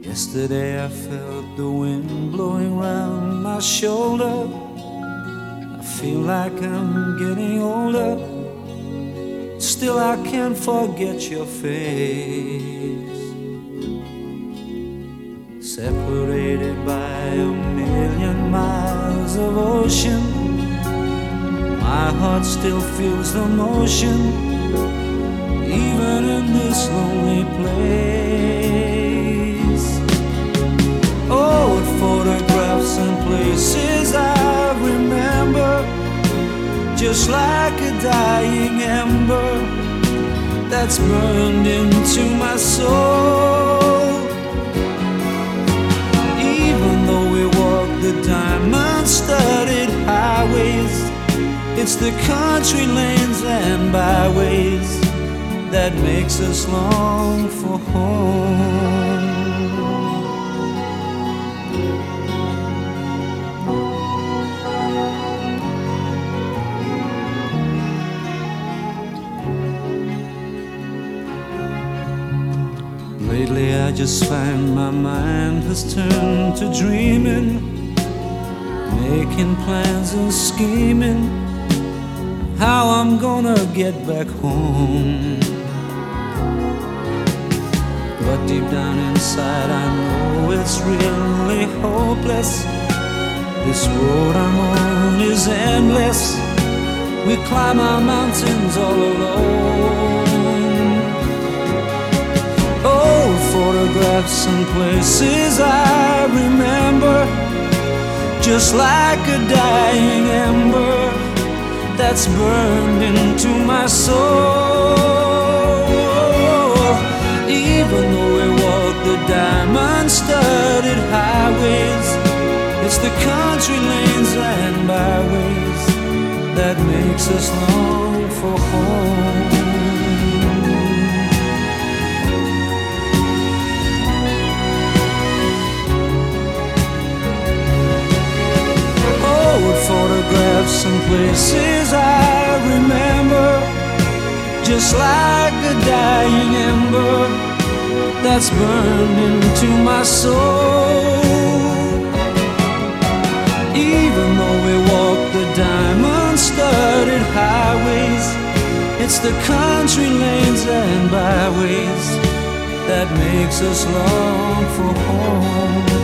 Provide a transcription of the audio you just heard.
Yesterday I felt the wind blowing round my shoulder. I feel like I'm getting older. Still I can't forget your face. Separated by a million miles of ocean, my heart still feels the motion, even in this lonely place. Oh, what photographs and places I remember, just like a dying ember that's burned into my soul. Even though we walk the diamond-studded highways, it's the country lanes and byways that makes us long for home. Lately I just find my mind has turned to dreaming, making plans and scheming how I'm gonna get back home. But deep down inside I know it's really hopeless. This road I'm on is endless. We climb our mountains all alone. Old photographs and places I remember, just like a dying ember that's burned into my soul. Even though we walk the diamond-studded highways, it's the country lanes and byways that makes us long for home. Photographs and places I remember, just like a dying ember that's burned into my soul. Even though we walk the diamond-studded highways, it's the country lanes and byways that makes us long for home.